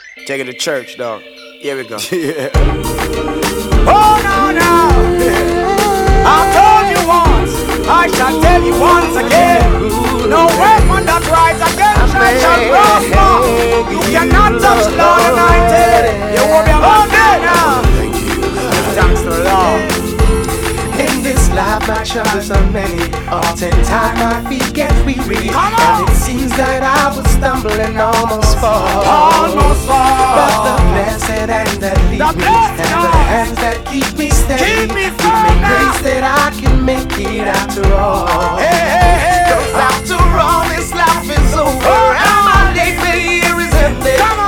Take it to church, dog. Here we go. Yeah. Oh, no, no. I told you once, I shall tell you once again. No weapon that rise against us shall prosper. You cannot touch Lord anointed. You will be about there now. Thank you. Thanks to the Lord. In this life my troubles are many. Oftentimes my feet get weary, Come on. and it seems that I will stumble and almost fall. Almost fall. But the blessed hand that lead me, blessed and the God. hands that keep me steady, Keep me give firm me now. grace that I can make it after all. Hey, hey, hey. Cause after all this life is over, and my day here is ended. Come